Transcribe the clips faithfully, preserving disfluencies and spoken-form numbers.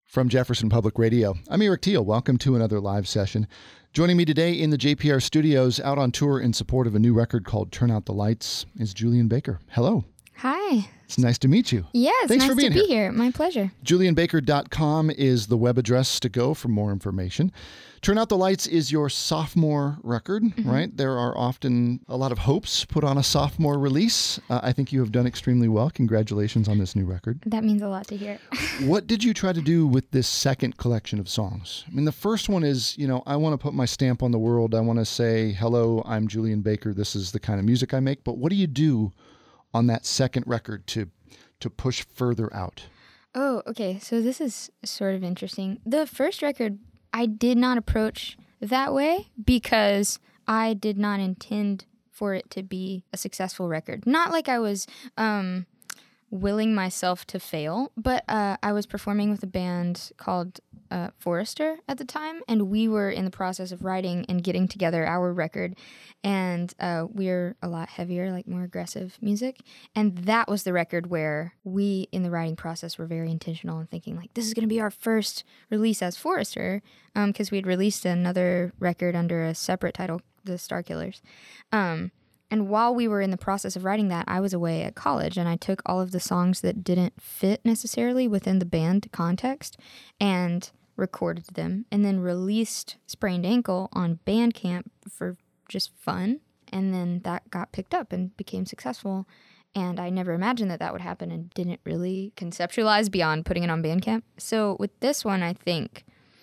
From Jefferson Public Radio, I'm Eric Teal. Welcome to another live session. Joining me today in the J P R studios, out on tour in support of a new record called Turn Out the Lights, is Julian Baker. Hello. Hi. It's nice to meet you. Yeah, it's Thanks nice for being to be here. here. My pleasure. Julian Baker dot com is the web address to go for more information. Turn Out the Lights is your sophomore record, mm-hmm. right? There are often a lot of hopes put on a sophomore release. Uh, I think you have done extremely well. Congratulations on this new record. That means a lot to hear. What did you try to do with this second collection of songs? I mean, the first one is, you know, I want to put my stamp on the world. I want to say, hello, I'm Julian Baker. This is the kind of music I make. But what do you do on that second record to to push further out? Oh, okay. So this is sort of interesting. The first record, I did not approach that way because I did not intend for it to be a successful record. Not like I was um, willing myself to fail, but uh, I was performing with a band called uh, Forrester at the time, and we were in the process of writing and getting together our record, and uh, we're a lot heavier, like more aggressive music, and that was the record where we, in the writing process, were very intentional and thinking, like, this is going to be our first release as Forrester, because um, we had released another record under a separate title, The Star Killers. Um, and while we were in the process of writing that, I was away at college, and I took all of the songs that didn't fit necessarily within the band context and recorded them, and then released Sprained Ankle on Bandcamp for just fun, and then that got picked up and became successful, and I never imagined that that would happen and didn't really conceptualize beyond putting it on Bandcamp. So with this one, I think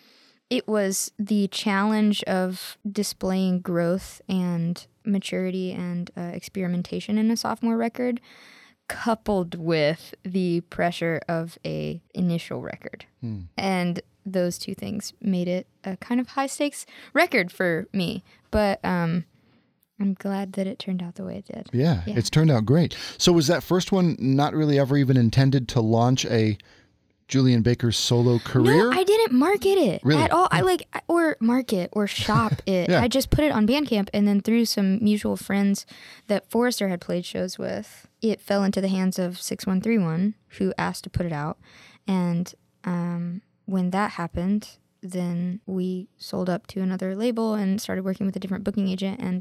it was the challenge of displaying growth and maturity and uh, experimentation in a sophomore record, coupled with the pressure of a initial record. Hmm. And those two things made it a kind of high-stakes record for me. But um, I'm glad that it turned out the way it did. Yeah, yeah, it's turned out great. So was that first one not really ever even intended to launch a Julian Baker's solo career? No, I didn't market it really? at all. I like, or market or shop it. Yeah. I just put it on Bandcamp, and then through some mutual friends that Forrester had played shows with, it fell into the hands of six one three one, who asked to put it out. And um, when that happened, then we sold up to another label and started working with a different booking agent. And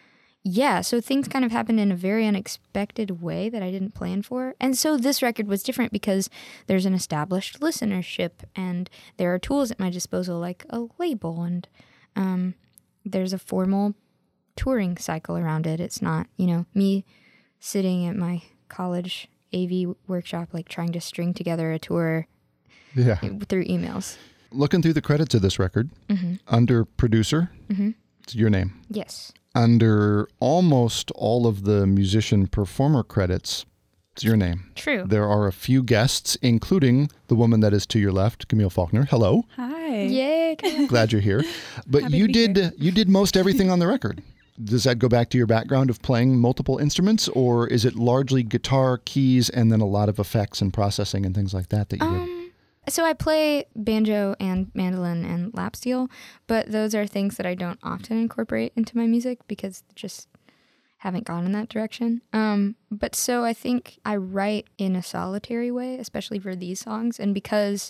yeah, so things kind of happened in a very unexpected way that I didn't plan for. And so this record was different because there's an established listenership, and there are tools at my disposal like a label, and um, there's a formal touring cycle around it. It's not, you know, me sitting at my college A V workshop, like trying to string together a tour yeah. through emails. Looking through the credits of this record, mm-hmm. under producer, mm-hmm. it's your name. Yes. Under almost all of the musician-performer credits, it's your name. True. There are a few guests, including the woman that is to your left, Camille Faulkner. Hello. Hi. Yay. Glad you're here. But Happy you to be did here. you did most everything on the record. Does that go back to your background of playing multiple instruments, or is it largely guitar, keys, and then a lot of effects and processing and things like that that you um, did? So I play banjo and mandolin and lap steel, but those are things that I don't often incorporate into my music because just haven't gone in that direction. Um, but so I think I write in a solitary way, especially for these songs. And because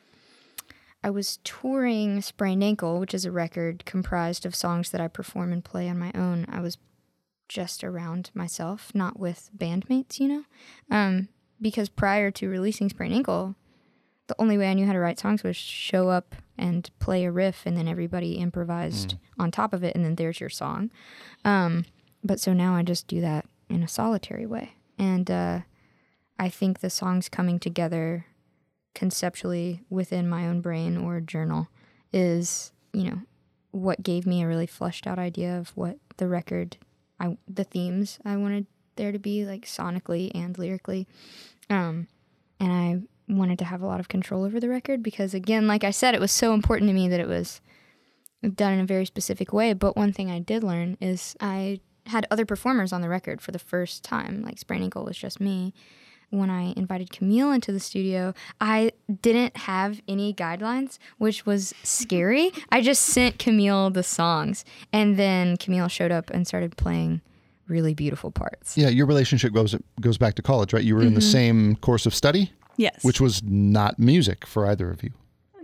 I was touring Sprained Ankle, which is a record comprised of songs that I perform and play on my own, I was just around myself, not with bandmates, you know? Um, because prior to releasing Sprained Ankle, the only way I knew how to write songs was show up and play a riff, and then everybody improvised mm. on top of it, and then there's your song. Um, but so now I just do that in a solitary way. And uh, I think the songs coming together conceptually within my own brain or journal is, you know, what gave me a really fleshed out idea of what the record, I the themes I wanted there to be, like sonically and lyrically. Um, and I wanted to have a lot of control over the record because, again, like I said, it was so important to me that it was done in a very specific way. But one thing I did learn is I had other performers on the record for the first time. Like Sprained Ankle was just me. When I invited Camille into the studio, I didn't have any guidelines, which was scary. I just sent Camille the songs, and then Camille showed up and started playing really beautiful parts. Yeah, your relationship goes goes back to college, right? You were mm-hmm. in the same course of study? Yes. Which was not music for either of you.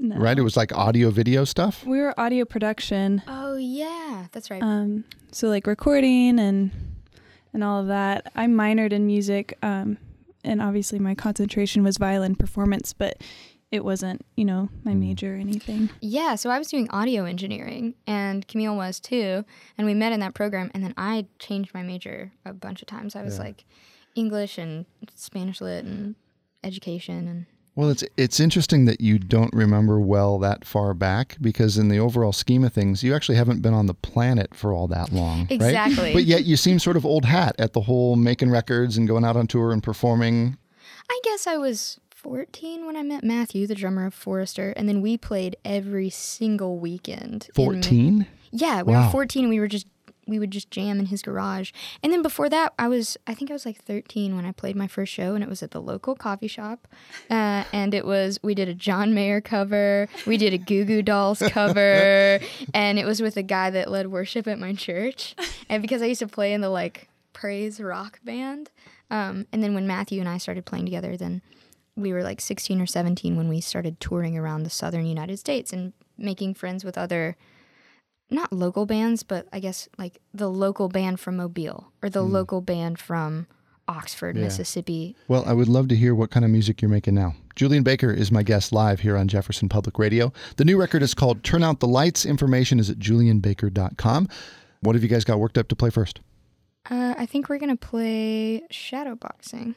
No. right? It was like audio video stuff. We were audio production. Oh yeah, that's right. Um, so like recording and and all of that. I minored in music, um, and obviously my concentration was violin performance, but it wasn't, you know, my major or anything. Yeah, so I was doing audio engineering, and Camille was too, and we met in that program, and then I changed my major a bunch of times. I was Yeah. like English and Spanish lit and education and Well, it's it's interesting that you don't remember well that far back, because in the overall scheme of things, you actually haven't been on the planet for all that long, right? Exactly. But yet you seem sort of old hat at the whole making records and going out on tour and performing. I guess I was fourteen when I met Matthew, the drummer of Forrester, and then we played every single weekend. in- fourteen? Yeah, we Wow. were fourteen and we were just we would just jam in his garage. And then before that, I was I think I was like thirteen when I played my first show, and it was at the local coffee shop. Uh, and it was we did a John Mayer cover, we did a Goo Goo Dolls cover, and it was with a guy that led worship at my church. And because I used to play in the like praise rock band, um, and then when Matthew and I started playing together, then we were like sixteen or seventeen when we started touring around the southern United States and making friends with other, not local bands, but I guess like the local band from Mobile or the local band from Oxford, Yeah. Mississippi. Well, I would love to hear what kind of music you're making now. Julian Baker is my guest live here on Jefferson Public Radio. The new record is called Turn Out the Lights. Information is at julian baker dot com. What have you guys got worked up to play first? Uh, I think we're going to play Shadowboxing.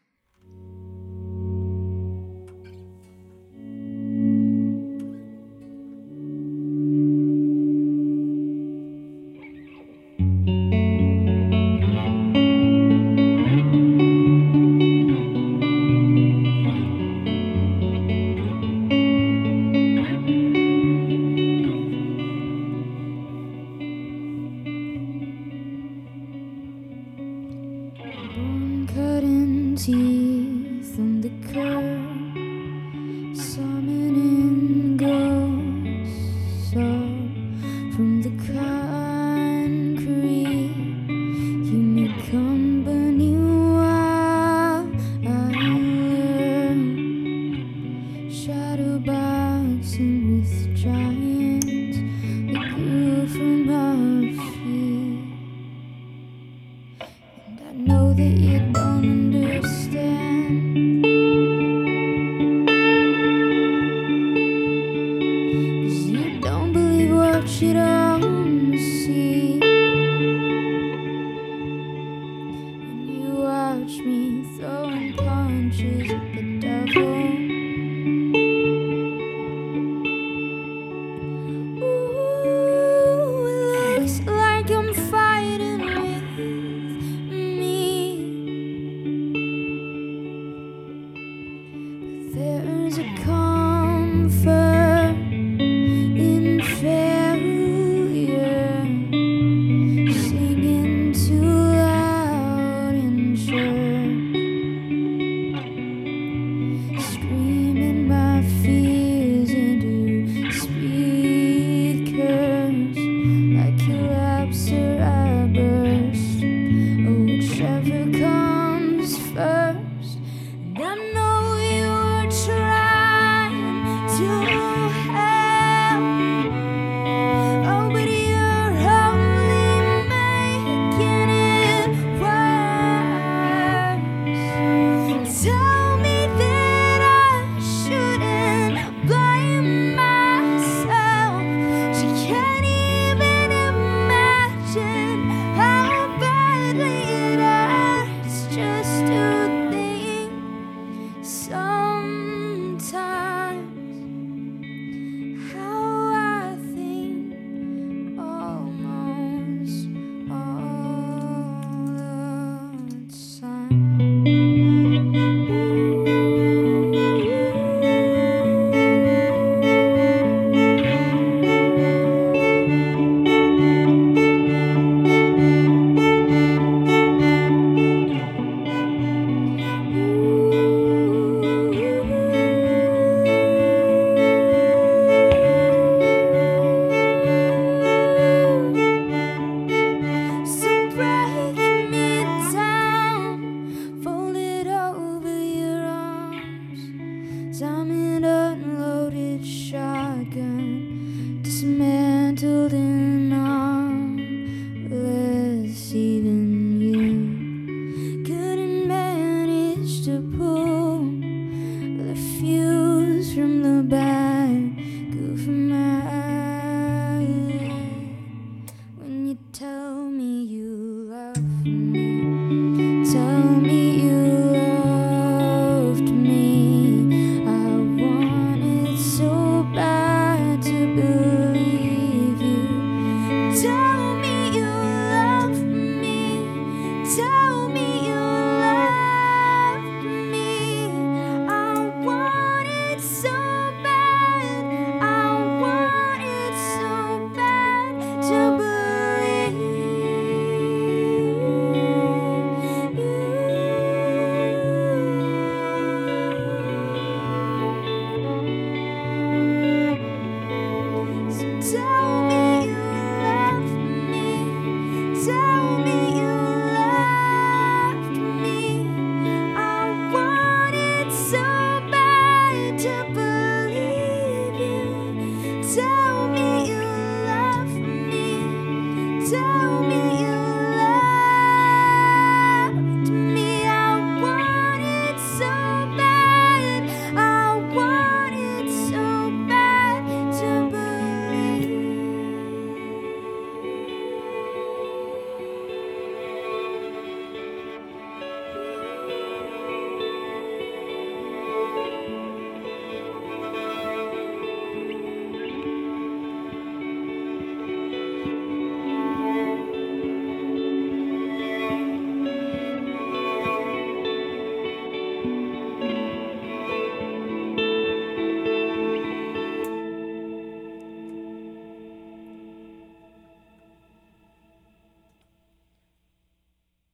Bone cutting teeth on the curb, summoning ghosts up from the concrete. Keep me company while I learn shadowboxing with giants that grew from our feet. And I know that you don't understand, 'cause you don't believe what you don't see. And you watch me throwing punches at the devil. Ooh, it looks like I'm fighting with me. There's a comfort in failure.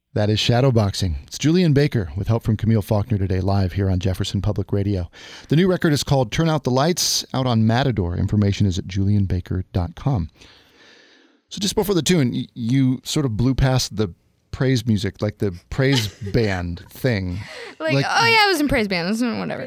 That is Shadowboxing. It's Julian Baker with help from Camille Faulkner today, live here on Jefferson Public Radio. The new record is called Turn Out the Lights, out on Matador. Information is at julian baker dot com. So just before the tune, y- you sort of blew past the praise music, like the praise band thing. Like, Like- oh yeah, I was in praise band. This is whatever.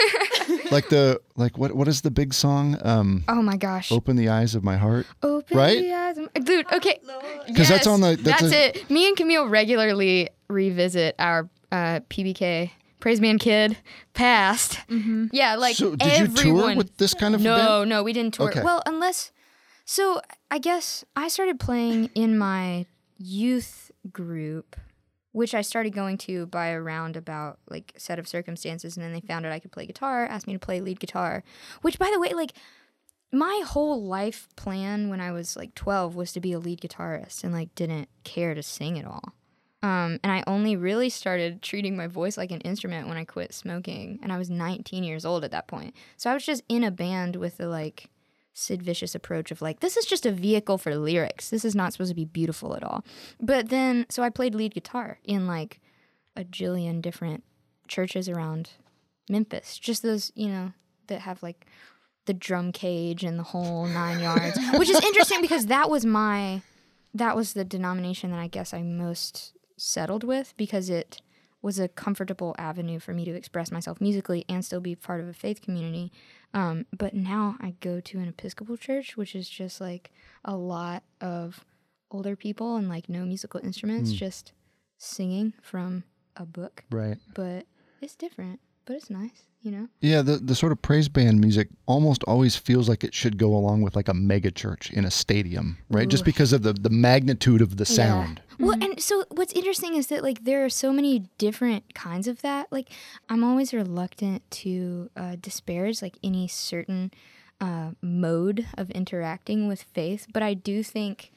Like the, like what, what is the big song? Um, Oh my gosh. Open the Eyes of My Heart. Open Right? the eyes of my- Dude, okay. Because that's on the- that's That's, a- it. Me and Camille regularly revisit our uh, P B K, Praise Band Kid, past. Yeah, like so did you everyone. tour with this kind of No, band? no, we didn't tour. Okay. Well, unless, so I guess I started playing in my youth group, which I started going to by a roundabout like set of circumstances, and then they found out I could play guitar, asked me to play lead guitar, which by the way, like my whole life plan when I was like twelve was to be a lead guitarist and like didn't care to sing at all. Um, and I only really started treating my voice like an instrument when I quit smoking, and I was nineteen years old at that point. So I was just in a band with the like Sid Vicious approach of like, this is just a vehicle for lyrics. This is not supposed to be beautiful at all. But then, so I played lead guitar in like a jillion different churches around Memphis. Just those, you know, that have like the drum cage and the whole nine yards, which is interesting because that was my, that was the denomination that I guess I most settled with because it was a comfortable avenue for me to express myself musically and still be part of a faith community. Um, but now I go to an Episcopal church, which is just like a lot of older people and like no musical instruments, Mm. just singing from a book. Right. But it's different, but it's nice, you know? Yeah, the, the sort of praise band music almost always feels like it should go along with like a mega church in a stadium, right? Just Ooh. because of the, the magnitude of the sound. Yeah. Well, and so what's interesting is that like there are so many different kinds of that. Like I'm always reluctant to uh, disparage like any certain uh, mode of interacting with faith, but I do think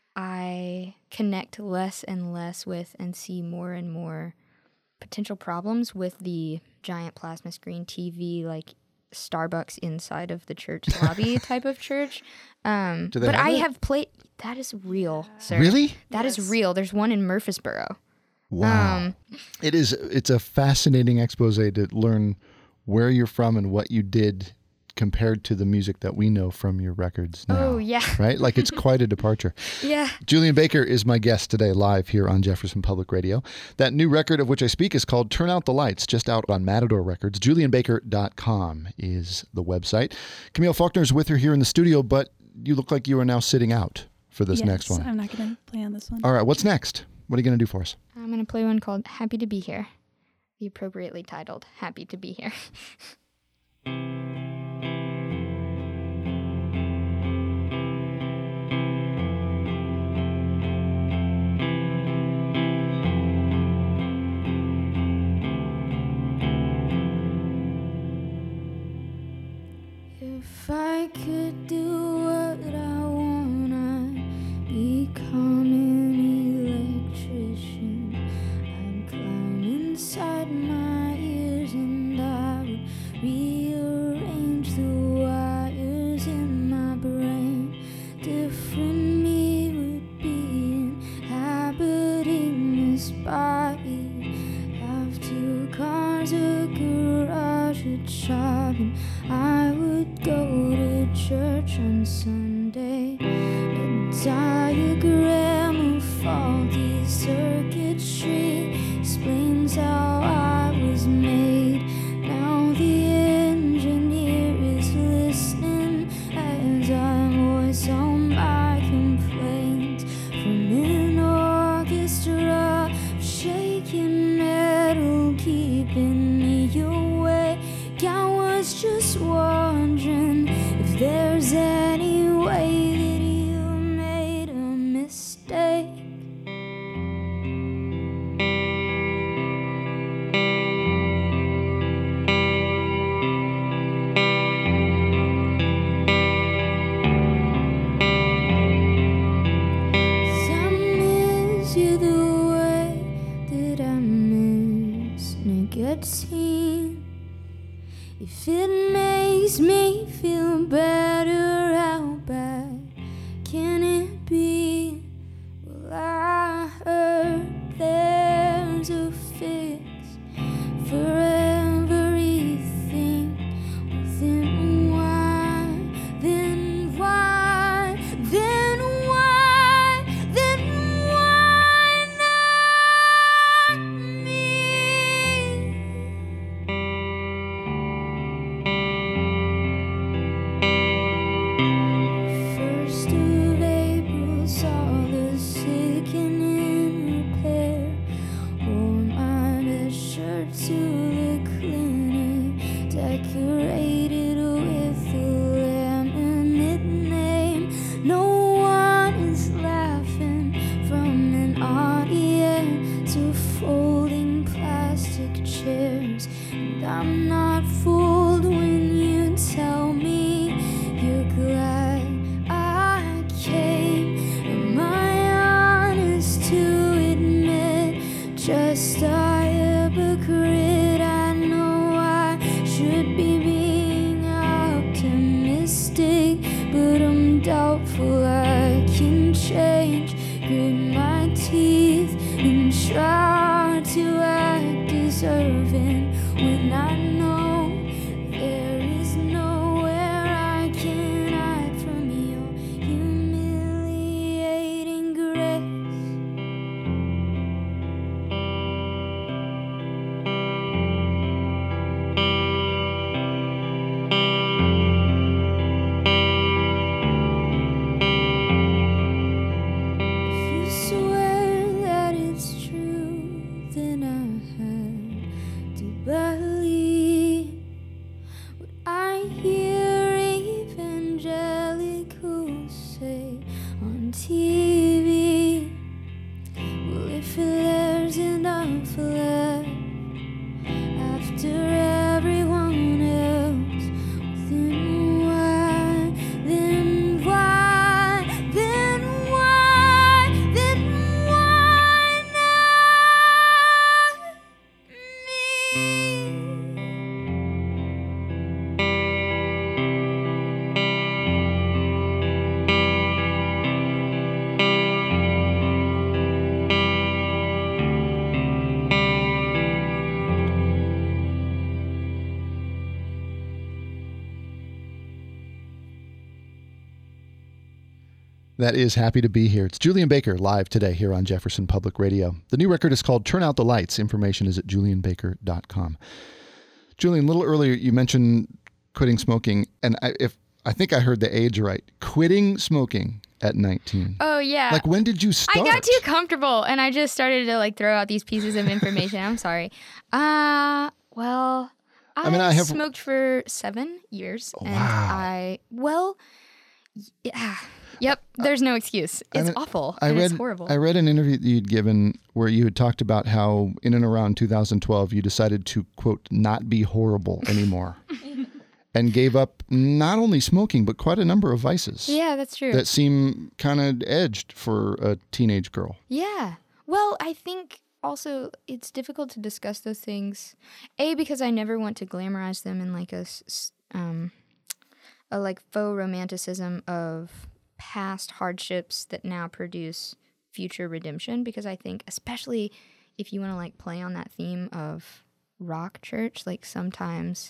I connect less and less with and see more and more potential problems with the giant plasma screen T V, like Starbucks inside of the church lobby type of church. Um, Do they but have I that? have played. That is real, sir. Really? That is Yes. real. There's one in Murfreesboro. Wow. Um, It is, it's a fascinating expose to learn where you're from and what you did compared to the music that we know from your records now. Oh, yeah. Right? Like it's quite a departure. Yeah. Julian Baker is my guest today, live here on Jefferson Public Radio. That new record of which I speak is called Turn Out the Lights, just out on Matador Records. julian baker dot com is the website. Camille Faulkner is with her here in the studio, but you look like you are now sitting out for this yes, next one. I'm not going to play on this one. All right, what's next? What are you going to do for us? I'm going to play one called Happy to Be Here. The appropriately titled Happy to Be Here. If I could do what I want, I'd become an electrician. I'd climb inside my ears and I would rearrange the wires in my brain. Different me would be inhabiting this body. Have two cars, a garage, a job, and I would go to church on Sunday. A diagram of faulty circuitry explains how I was made. Now the engineer is listening as I voice all my complaints. From an orchestra of shaking metal keeping me awake. I was just wondering if there's any way doubtful I can change. Grit my teeth and try to act deserving when I know there is nowhere I can hide from your humiliating grace. That is Happy to Be Here. It's Julien Baker live today here on Jefferson Public Radio. The new record is called Turn Out the Lights. Information is at julian baker dot com. Julien, a little earlier you mentioned quitting smoking, and I, if I think I heard the age right. Quitting smoking at nineteen. Oh, yeah. Like, when did you start? I got too comfortable, and I just started to like throw out these pieces of information. I'm sorry. Uh, well, I, I mean, I have smoked for seven years, Oh, and wow. I well, yeah. Yep, there's no excuse. It's I mean, awful. I and read, it's horrible. I read an interview that you'd given where you had talked about how in and around two thousand twelve you decided to, quote, not be horrible anymore and gave up not only smoking, but quite a number of vices Yeah, that's true. that seem kind of edged for a teenage girl. Yeah. Well, I think also it's difficult to discuss those things. A, because I never want to glamorize them in like a, s- s- um, a like faux romanticism of past hardships that now produce future redemption. Because I think, especially if you want to like play on that theme of rock church, like sometimes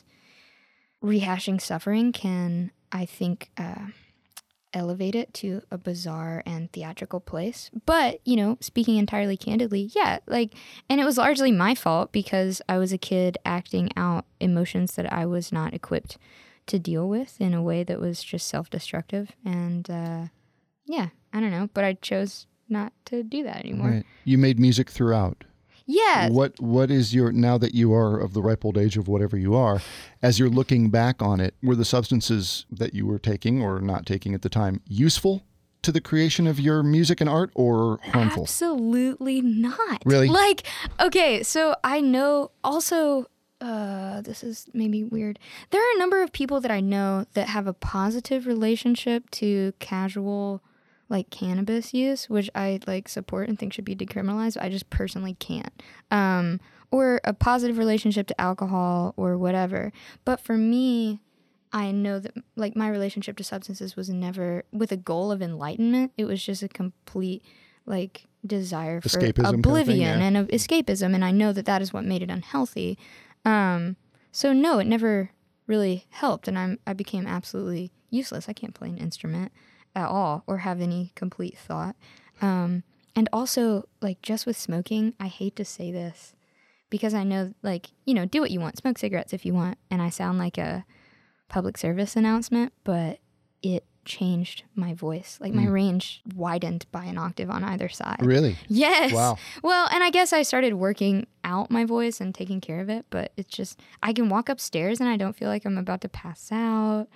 rehashing suffering can, I think, uh, elevate it to a bizarre and theatrical place. But, you know, speaking entirely candidly, yeah, like, and it was largely my fault because I was a kid acting out emotions that I was not equipped to deal with in a way that was just self-destructive. And, uh, yeah, I don't know, but I chose not to do that anymore. Right. You made music throughout. Yeah. What What is your, now that you are of the ripe old age of whatever you are, as you're looking back on it, were the substances that you were taking or not taking at the time useful to the creation of your music and art or harmful? Absolutely not. Really? Like, okay, so I know also, uh, this is maybe weird. There are a number of people that I know that have a positive relationship to casual, like, cannabis use, which I, like, support and think should be decriminalized. I just personally can't. Um, or a positive relationship to alcohol or whatever. But for me, I know that, like, my relationship to substances was never with a goal of enlightenment. It was just a complete, like, desire for Escapism kind of thing, oblivion yeah. and of escapism. And I know that that is what made it unhealthy. Um, so no, it never really helped. And I'm, I became absolutely useless. I can't play an instrument at all or have any complete thought. Um, and also, like, just with smoking, I hate to say this because I know, like, you know, do what you want. Smoke cigarettes if you want. And I sound like a public service announcement, but it changed my voice. Like, my Mm. range widened by an octave on either side. Really? Yes. Wow. Well, and I guess I started working out my voice and taking care of it, but it's just, I can walk upstairs and I don't feel like I'm about to pass out.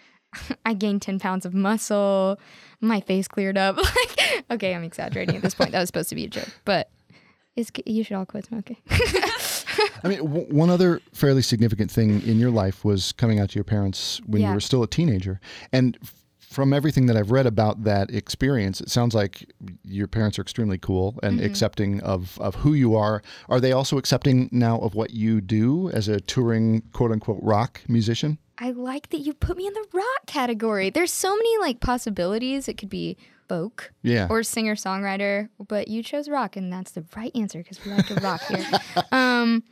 I gained ten pounds of muscle. My face cleared up. Like, okay, I'm exaggerating at this point. That was supposed to be a joke, but it's, you should all quit smoking. I mean, w- one other fairly significant thing in your life was coming out to your parents when Yeah. you were still a teenager. And f- from everything that I've read about that experience, it sounds like your parents are extremely cool and Mm-hmm. accepting of, of who you are. Are they also accepting now of what you do as a touring, quote unquote, rock musician? I like that you put me in the rock category. There's so many like possibilities. It could be folk Yeah. or singer-songwriter, but you chose rock, and that's the right answer because we like to rock here. Um,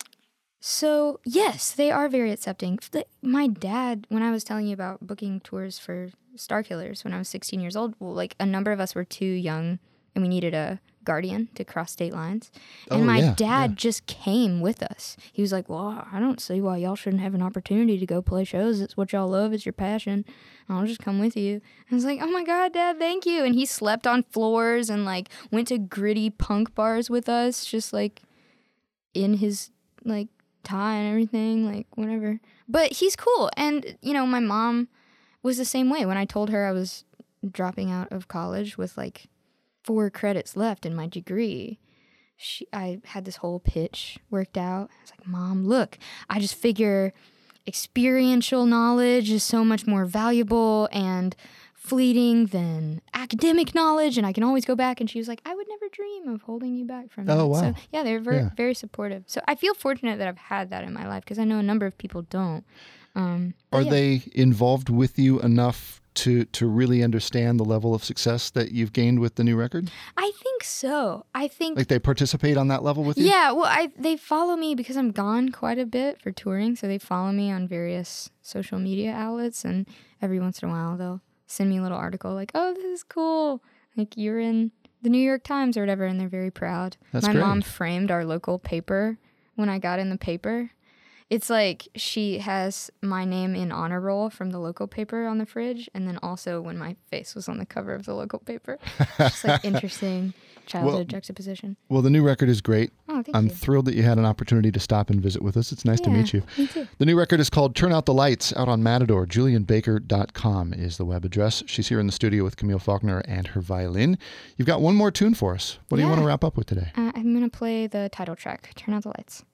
so, yes, they are very accepting. Th- My dad, when I was telling you about booking tours for Starkillers when I was sixteen years old, well, like a number of us were too young, and we needed a guardian to cross state lines. And Oh, my yeah, dad yeah. just came with us. He was like, well, I don't see why y'all shouldn't have an opportunity to go play shows. It's what y'all love. It's your passion. I'll just come with you. I was like, oh my God, Dad, thank you. And he slept on floors and like went to gritty punk bars with us, just like in his like tie and everything, like whatever. But he's cool. And, you know, my mom was the same way. When I told her I was dropping out of college with like four credits left in my degree, she, I had this whole pitch worked out. I was like, Mom, look, I just figure experiential knowledge is so much more valuable and fleeting than academic knowledge, and I can always go back. And she was like, I would never dream of holding you back from that. Oh, wow. So, yeah, they're very, Yeah. very supportive. So I feel fortunate that I've had that in my life because I know a number of people don't. Um, but Are yeah. they involved with you enough to to really understand the level of success that you've gained with the new record? I think so. I think Like they participate on that level with you? Yeah, well, I they follow me because I'm gone quite a bit for touring, so they follow me on various social media outlets, and every once in a while they'll send me a little article like, "Oh, this is cool. Like you're in the New York Times or whatever," and they're very proud. That's My great. mom framed our local paper when I got in the paper. It's like she has my name in honor roll from the local paper on the fridge, and then also when my face was on the cover of the local paper. Just like interesting childhood Well- juxtaposition. Well, the new record is great. Oh, thank I'm you. thrilled that you had an opportunity to stop and visit with us. It's nice to Yeah, meet you. Me too. The new record is called Turn Out the Lights, out on Matador. Julian Baker dot com is the web address. She's here in the studio with Camille Faulkner and her violin. You've got one more tune for us. What do you Yeah. want to wrap up with today? Uh, I'm going to play the title track, Turn Out the Lights.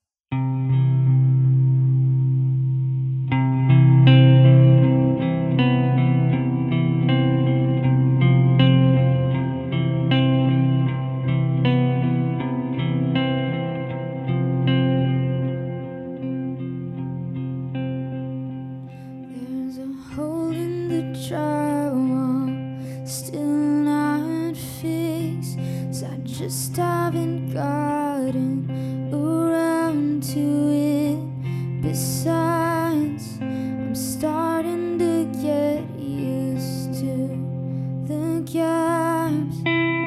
There's a hole in the drywall, still not fixed. So I just haven't gotten around to it. Besides, I'm starting to get used to the gaps.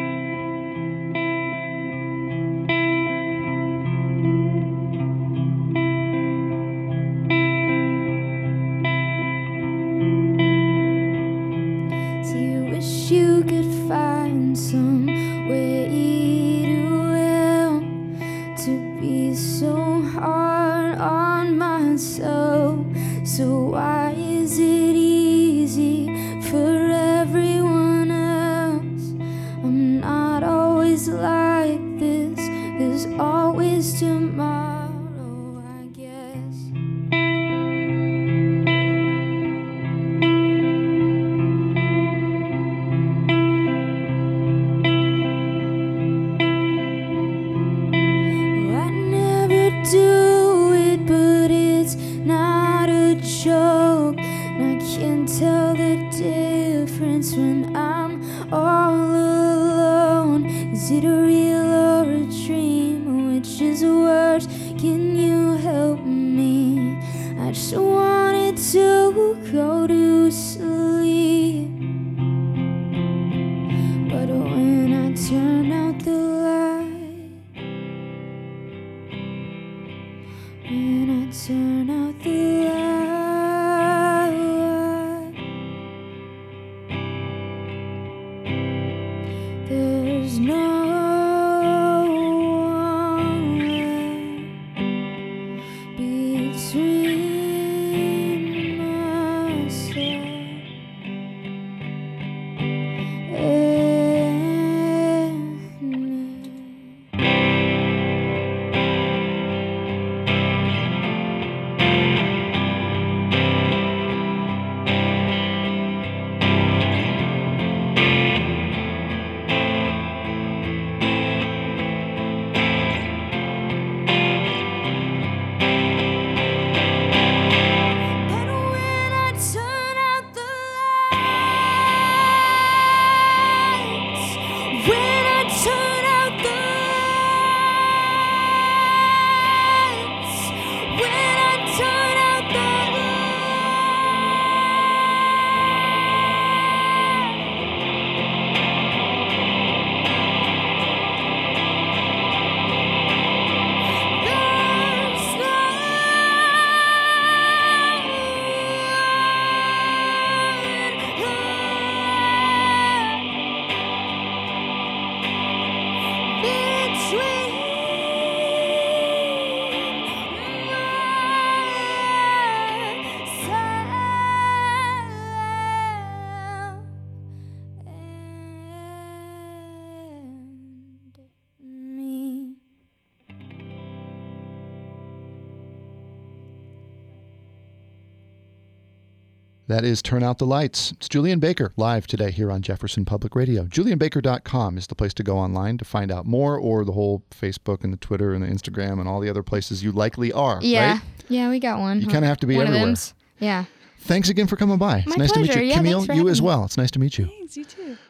Do you wish you could find some way to help, to be so hard on myself? So why is it easy for everyone else? I'm not always like this, there's always tomorrow, I guess. I never do it, but it's not a joke. And I can tell the difference when I'm all alone. Is it a real or a dream? Which is worse? Can you help me? I just wanted to go to sleep, but when I turn out the light, when I turn out the light, there's no That is Turn Out the Lights. It's Julian Baker live today here on Jefferson Public Radio. julian baker dot com is the place to go online to find out more, or the whole Facebook and the Twitter and the Instagram and all the other places you likely are, Yeah. right? Yeah, we got one. You kind of have to be one everywhere. Of them's. Yeah. Thanks again for coming by. My It's nice pleasure. to meet you. Yeah, Camille, thanks for you having as me. well. It's nice to meet you. Thanks, you too.